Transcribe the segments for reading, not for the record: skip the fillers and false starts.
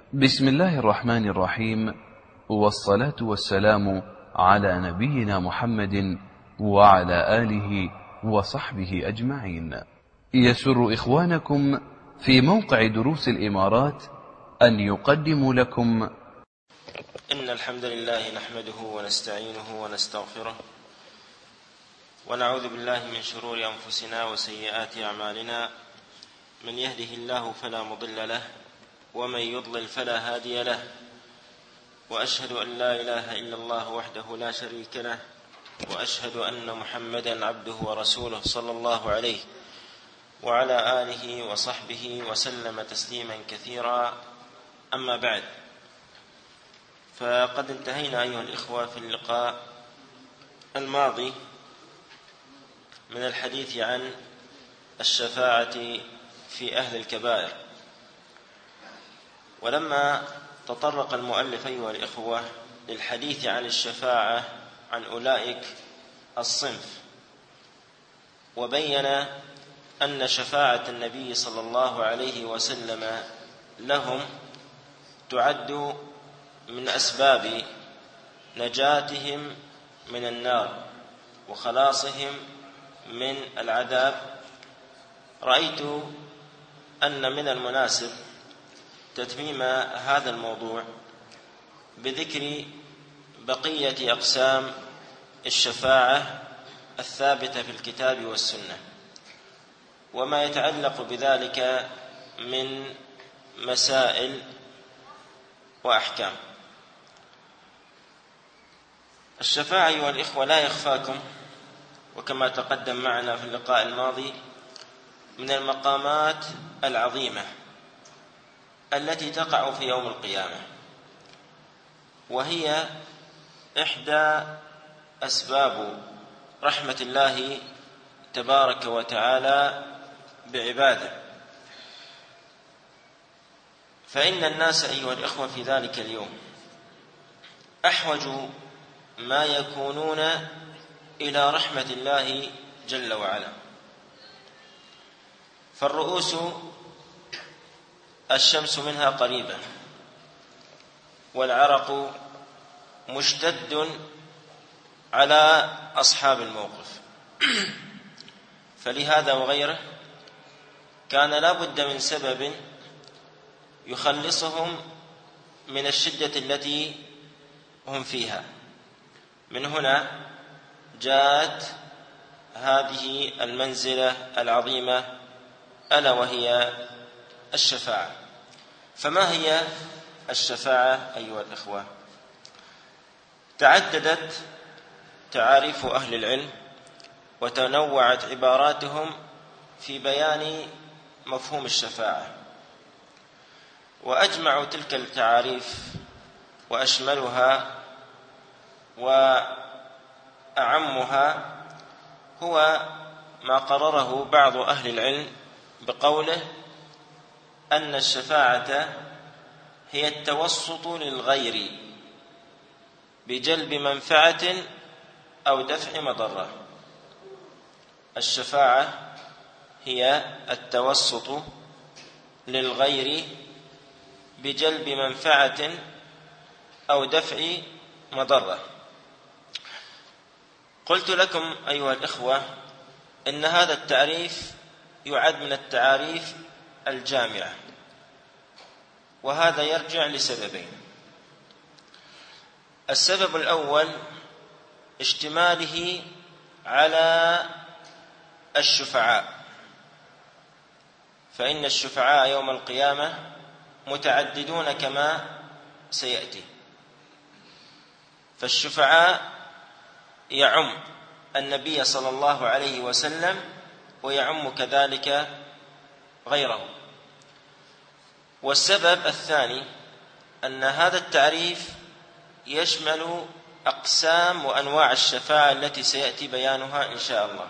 بسم الله الرحمن الرحيم، والصلاة والسلام على نبينا محمد وعلى آله وصحبه أجمعين. يسر إخوانكم في موقع دروس الإمارات أن يقدموا لكم إن الحمد لله نحمده ونستعينه ونستغفره ونعوذ بالله من شرور أنفسنا وسيئات أعمالنا، من يهده الله فلا مضل له ومن يضلل فلا هادي له، وأشهد أن لا إله إلا الله وحده لا شريك له، وأشهد أن محمدا عبده ورسوله صلى الله عليه وعلى آله وصحبه وسلم تسليما كثيرا. أما بعد، فقد انتهينا أيها الإخوة في اللقاء الماضي من الحديث عن الشفاعة في أهل الكبائر، ولما تطرق المؤلف أيها الإخوة للحديث عن الشفاعة عن أولئك الصنف، وبين أن شفاعة النبي صلى الله عليه وسلم لهم تعد من أسباب نجاتهم من النار وخلاصهم من العذاب، رأيت أن من المناسب تتميم هذا الموضوع بذكر بقية أقسام الشفاعة الثابتة في الكتاب والسنة وما يتعلق بذلك من مسائل وأحكام. الشفاعة أيها الإخوة لا يخفاكم، وكما تقدم معنا في اللقاء الماضي، من المقامات العظيمة التي تقع في يوم القيامة، وهي إحدى أسباب رحمة الله تبارك وتعالى بعباده، فإن الناس أيها الإخوة في ذلك اليوم أحوج ما يكونون إلى رحمة الله جل وعلا، فالرؤوس الشمس منها قريبة والعرق مشتد على أصحاب الموقف، فلهذا وغيره كان لا بد من سبب يخلصهم من الشدة التي هم فيها. من هنا جاءت هذه المنزلة العظيمة ألا وهي الشفاعة. فما هي الشفاعة أيها الإخوة؟ تعددت تعاريف أهل العلم وتنوعت عباراتهم في بيان مفهوم الشفاعة، وأجمع تلك التعاريف وأشملها وأعمها هو ما قرره بعض أهل العلم بقوله أن الشفاعة هي التوسط للغير بجلب منفعة أو دفع مضرة. الشفاعة هي التوسط للغير بجلب منفعة أو دفع مضرة. قلت لكم أيها الإخوة إن هذا التعريف يعد من التعاريف الجامعة، وهذا يرجع لسببين. السبب الأول اشتماله على الشفعاء، فإن الشفعاء يوم القيامة متعددون كما سيأتي، فالشفعاء يعم النبي صلى الله عليه وسلم ويعم كذلك غيره. والسبب الثاني أن هذا التعريف يشمل أقسام وأنواع الشفاعة التي سيأتي بيانها إن شاء الله.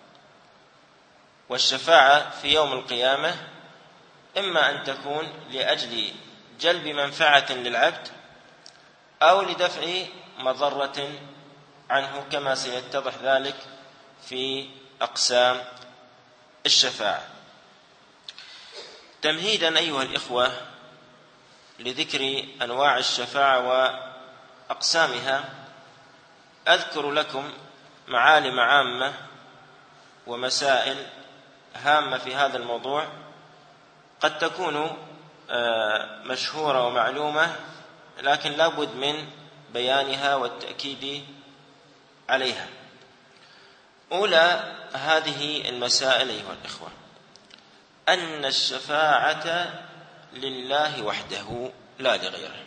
والشفاعة في يوم القيامة إما أن تكون لأجل جلب منفعة للعبد أو لدفع مضرة عنه، كما سيتضح ذلك في أقسام الشفاعة. تمهيدا أيها الإخوة لذكر أنواع الشفاعة وأقسامها أذكر لكم معالم عامة ومسائل هامة في هذا الموضوع قد تكون مشهورة ومعلومة، لكن لا بد من بيانها والتأكيد عليها. أولى هذه المسائل أيها الإخوة أن الشفاعة لله وحده لا لغيره.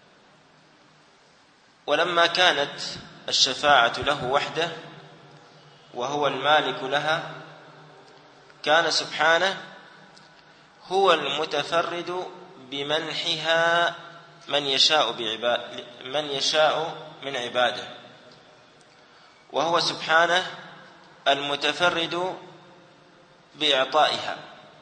ولما كانت الشفاعة له وحده وهو المالك لها، كان سبحانه هو المتفرد بمنحها من يشاء من عباده، وهو سبحانه المتفرد بإعطائها.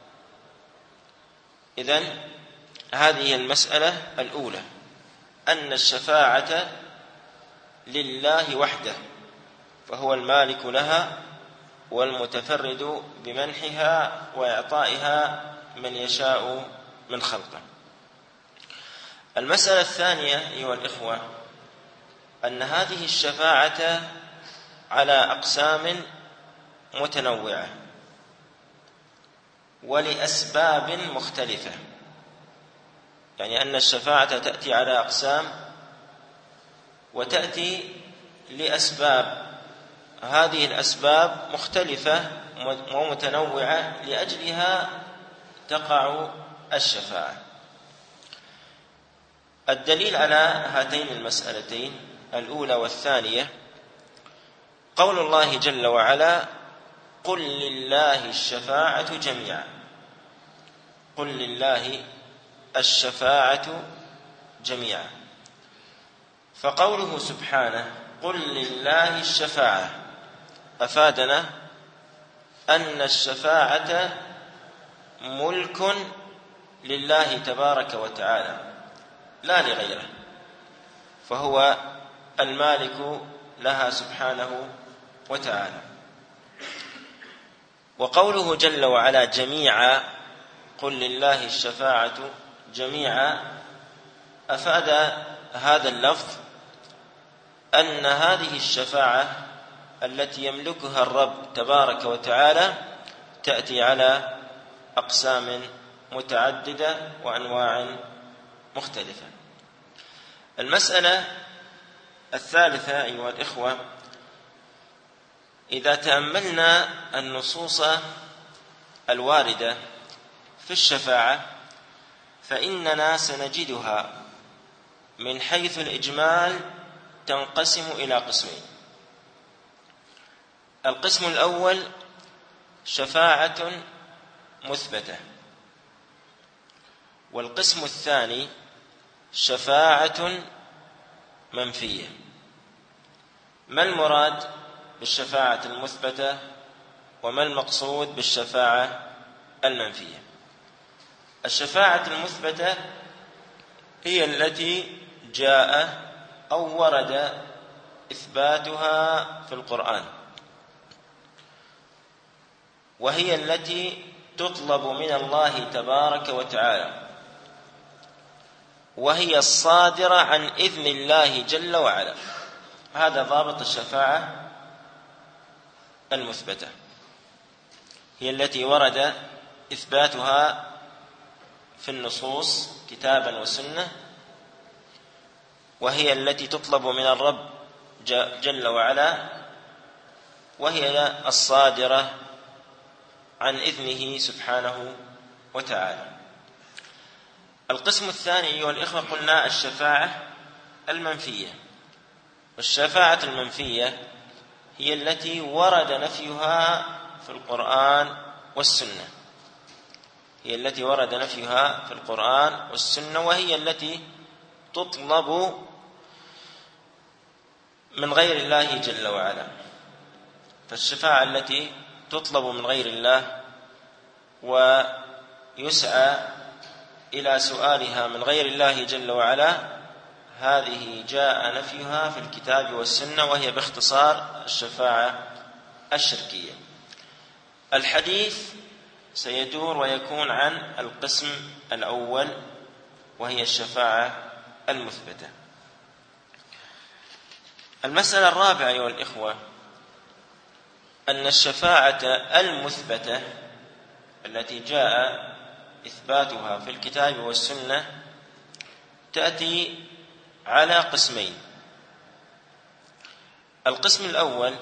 إذن هذه المسألة الأولى، أن الشفاعة لله وحده، فهو المالك لها والمتفرد بمنحها وإعطائها من يشاء من خلقه. المسألة الثانية أيها الإخوة أن هذه الشفاعة على أقسام متنوعة ولأسباب مختلفة، يعني أن الشفاعة تأتي على أقسام وتأتي لأسباب، هذه الأسباب مختلفة ومتنوعة لأجلها تقع الشفاعة. الدليل على هاتين المسألتين الأولى والثانية قول الله جل وعلا: قل لله الشفاعة جميعا. قل لله الشفاعة جميعا. فقوله سبحانه قل لله الشفاعة أفادنا أن الشفاعة ملك لله تبارك وتعالى لا لغيره، فهو المالك لها سبحانه وتعالى. وقوله جل وعلا جميعا قل لله الشفاعة جميعا أفاد هذا اللفظ أن هذه الشفاعة التي يملكها الرب تبارك وتعالى تأتي على أقسام متعددة وأنواع مختلفة. المسألة الثالثة أيها الإخوة، إذا تأملنا النصوص الواردة في الشفاعة فإننا سنجدها من حيث الإجمال تنقسم إلى قسمين. القسم الأول شفاعة مثبتة، والقسم الثاني شفاعة منفية. ما المراد بالشفاعة المثبتة وما المقصود بالشفاعة المنفية؟ الشفاعة المثبتة هي التي جاء أو ورد إثباتها في القرآن، وهي التي تطلب من الله تبارك وتعالى، وهي الصادرة عن إذن الله جل وعلا. هذا ضابط الشفاعة المثبتة، هي التي ورد إثباتها في النصوص كتابا وسنة، وهي التي تطلب من الرب جل وعلا، وهي الصادرة عن إذنه سبحانه وتعالى. القسم الثاني أيها الإخوة قلنا الشفاعة المنفية، والشفاعة المنفية هي التي ورد نفيها في القرآن والسنة، هي التي ورد نفيها في القرآن والسنة، وهي التي تطلب من غير الله جل وعلا. فالشفاعة التي تطلب من غير الله ويسعى إلى سؤالها من غير الله جل وعلا، هذه جاء نفيها في الكتاب والسنة، وهي باختصار الشفاعة الشركية. الحديث سيدور ويكون عن القسم الأول، وهي الشفاعة المثبتة. المسألة الرابعة أيها الإخوة أن الشفاعة المثبتة التي جاء إثباتها في الكتاب والسنة تأتي على قسمين. القسم الأول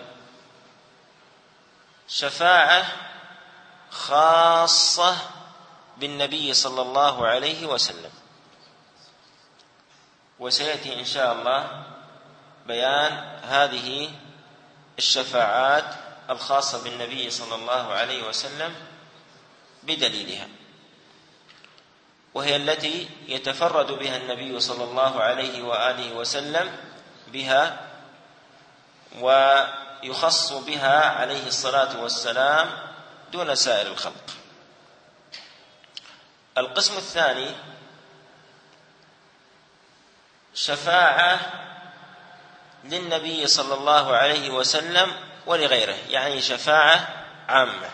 شفاعة خاصة بالنبي صلى الله عليه وسلم، وسيأتي إن شاء الله بيان هذه الشفاعات الخاصة بالنبي صلى الله عليه وسلم بدليلها، وهي التي يتفرد بها النبي صلى الله عليه وآله وسلم بها، ويخص بها عليه الصلاة والسلام دون سائر الخلق. القسم الثاني شفاعة للنبي صلى الله عليه وسلم ولغيره، يعني شفاعة عامة،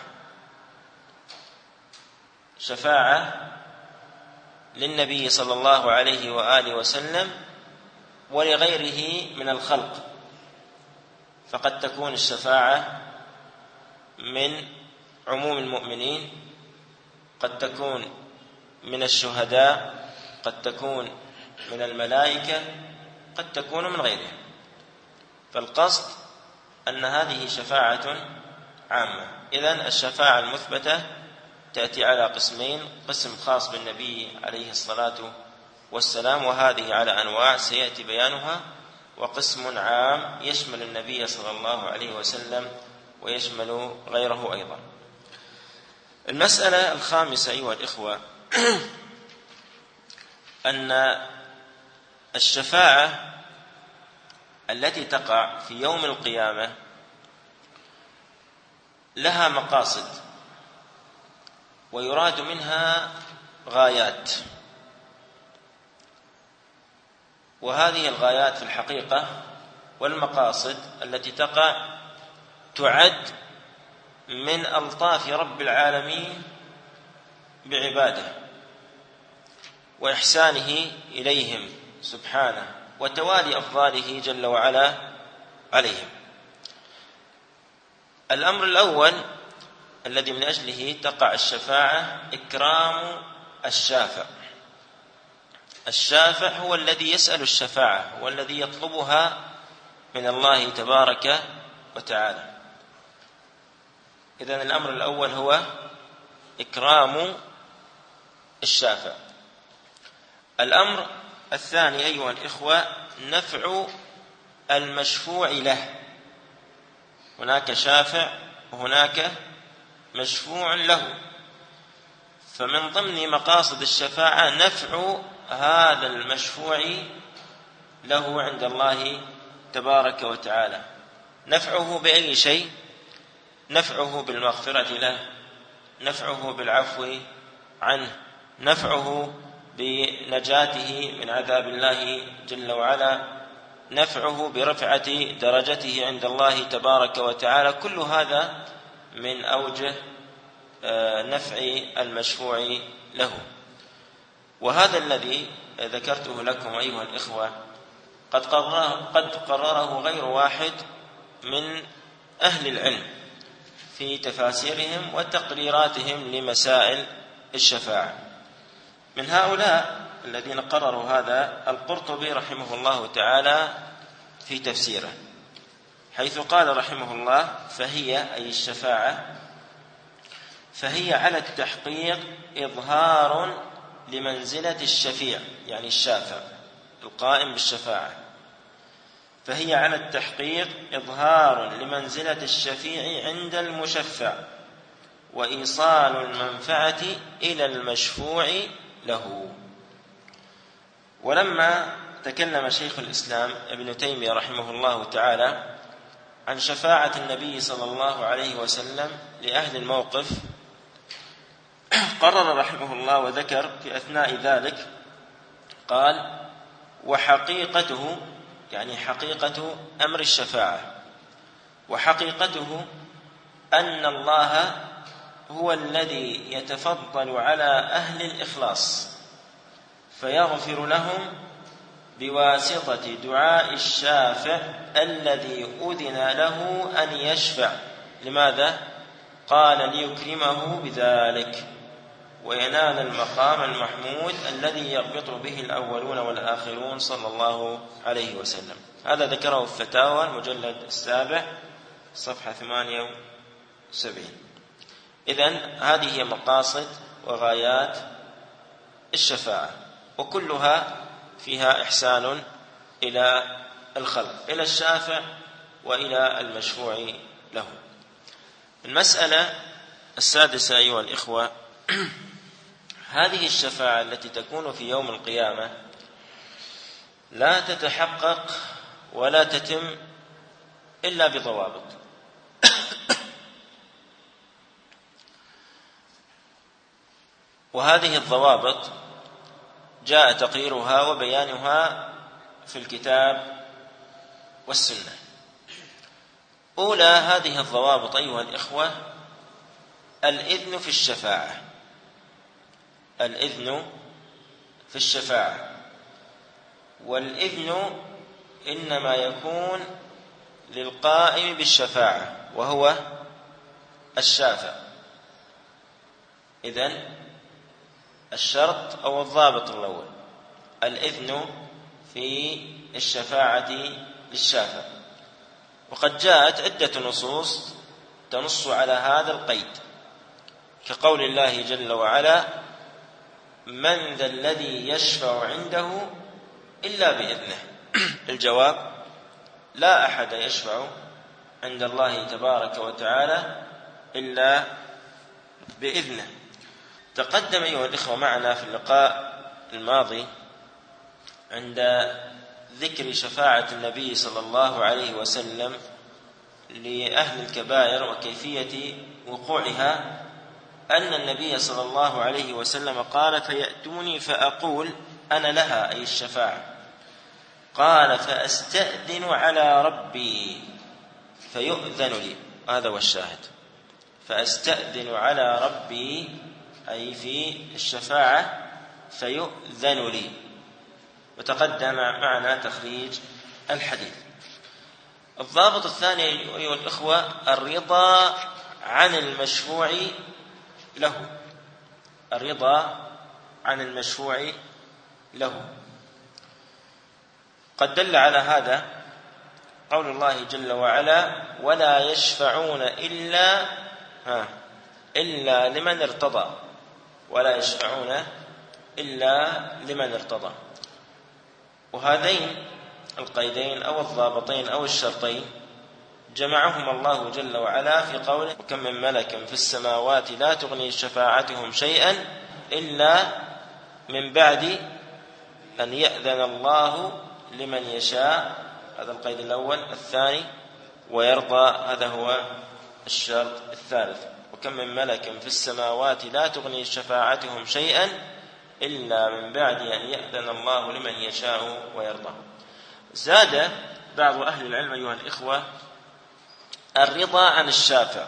شفاعة للنبي صلى الله عليه وآله وسلم ولغيره من الخلق. فقد تكون الشفاعة من عموم المؤمنين، قد تكون من الشهداء، قد تكون من الملائكة، قد تكون من غيرهم. فالقصد أن هذه شفاعة عامة. إذن الشفاعة المثبتة تأتي على قسمين: قسم خاص بالنبي عليه الصلاة والسلام وهذه على أنواع سيأتي بيانها، وقسم عام يشمل النبي صلى الله عليه وسلم ويشمل غيره أيضا. المسألة الخامسة أيها الإخوة أن الشفاعة التي تقع في يوم القيامة لها مقاصد ويراد منها غايات، وهذه الغايات في الحقيقة والمقاصد التي تقع تعد من ألطاف رب العالمين بعباده وإحسانه إليهم سبحانه وتوالي أفضاله جل وعلا عليهم. الأمر الأول الذي من أجله تقع الشفاعة إكرام الشافع. الشافع هو الذي يسأل الشفاعة، هو الذي يطلبها من الله تبارك وتعالى. إذن الأمر الأول هو إكرام الشافع. الأمر الثاني أيها الإخوة نفع المشفوع له. هناك شافع وهناك مشفوع له، فمن ضمن مقاصد الشفاعة نفع هذا المشفوع له عند الله تبارك وتعالى. نفعه بأي شيء؟ نفعه بالمغفرة له، نفعه بالعفو عنه، نفعه بنجاته من عذاب الله جل وعلا، نفعه برفعة درجته عند الله تبارك وتعالى. كل هذا من أوجه نفع المشفوع له. وهذا الذي ذكرته لكم أيها الإخوة قد قرره غير واحد من أهل العلم في تفاسيرهم وتقريراتهم لمسائل الشفاعة. من هؤلاء الذين قرروا هذا القرطبي رحمه الله تعالى في تفسيره، حيث قال رحمه الله: فهي أي الشفاعة فهي على التحقيق إظهار لمنزلة الشفيع، يعني الشافع القائم بالشفاعة، فهي على التحقيق إظهار لمنزلة الشفيع عند المشفع وإيصال المنفعة إلى المشفوع له. ولما تكلم شيخ الإسلام ابن تيمية رحمه الله تعالى عن شفاعة النبي صلى الله عليه وسلم لأهل الموقف، قرر رحمه الله وذكر في أثناء ذلك قال: وحقيقته، يعني حقيقة أمر الشفاعة، وحقيقته أن الله هو الذي يتفضل على أهل الإخلاص فيغفر لهم بواسطة دعاء الشافع الذي أذن له أن يشفع. لماذا؟ قال ليكرمه بذلك وينال المقام المحمود الذي يربط به الأولون والآخرون صلى الله عليه وسلم. هذا ذكره في فتاوى المجلد 7 صفحة 78. إذن هذه هي مقاصد وغايات الشفاعة، وكلها فيها إحسان إلى الخلق، إلى الشافع وإلى المشفوع له. المسألة السادسة أيها الإخوة، هذه الشفاعة التي تكون في يوم القيامة لا تتحقق ولا تتم إلا بضوابط. وهذه الضوابط جاء تقريرها وبيانها في الكتاب والسنة. أولى هذه الضوابط أيها الإخوة الإذن في الشفاعة. الإذن في الشفاعة، والإذن إنما يكون للقائم بالشفاعة وهو الشافع. إذن الشرط أو الضابط الأول الإذن في الشفاعة للشافع. وقد جاءت عدة نصوص تنص على هذا القيد، كقول الله جل وعلا: من ذا الذي يشفع عنده إلا بإذنه. الجواب: لا أحد يشفع عند الله تبارك وتعالى إلا بإذنه. تقدم أيها الإخوة معنا في اللقاء الماضي عند ذكر شفاعة النبي صلى الله عليه وسلم لأهل الكبائر وكيفية وقوعها، أن النبي صلى الله عليه وسلم قال: فيأتوني فأقول أنا لها، أي الشفاعة. قال: فأستأذن على ربي فيؤذن لي. هذا هو الشاهد، فأستأذن على ربي أي في الشفاعة فيؤذن لي. وتقدم معنا تخريج الحديث. الضابط الثاني أيها الإخوة الرضا عن المشفوع له. الرضا عن المشفوع له. قد دل على هذا قول الله جل وعلا: ولا يشفعون إلا لمن ارتضى. ولا يشفعون إلا لمن ارتضى. وهذين القيدين أو الضابطين أو الشرطين جمعهم الله جل وعلا في قوله: وكم من ملك في السماوات لا تغني شفاعتهم شيئا إلا من بعد أن يأذن الله لمن يشاء. هذا القيد الأول. الثاني: ويرضى. هذا هو الشرط الثالث. وكم من ملك في السماوات لا تغني شفاعتهم شيئا إلا من بعد أن يأذن الله لمن يشاء ويرضى. زاد بعض أهل العلم أيها الإخوة الرضا عن الشافع.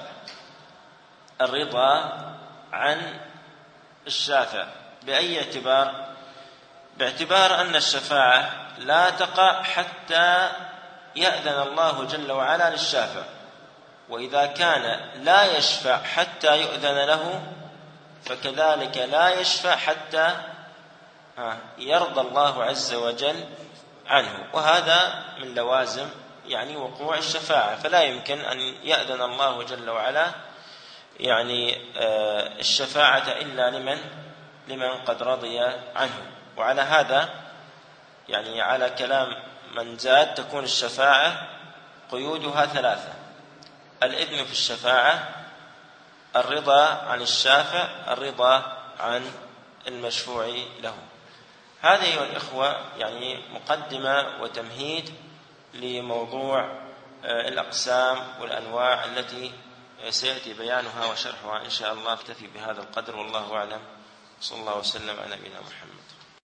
الرضا عن الشافع بأي اعتبار؟ باعتبار أن الشفاعة لا تقع حتى يأذن الله جل وعلا للشافع، وإذا كان لا يشفع حتى يؤذن له فكذلك لا يشفع حتى يرضى الله عز وجل عنه. وهذا من لوازم وقوع الشفاعة، فلا يمكن أن يأذن الله جل وعلا الشفاعة إلا لمن قد رضي عنه. وعلى هذا على كلام من زاد تكون الشفاعة قيودها ثلاثة: الإذن في الشفاعة، الرضا عن الشافع، الرضا عن المشفوع له. هذه أيها الإخوة مقدمة وتمهيد لموضوع الأقسام والأنواع التي سيأتي بيانها وشرحها إن شاء الله. اكتفي بهذا القدر والله أعلم. صلى الله وسلم على نبينا محمد.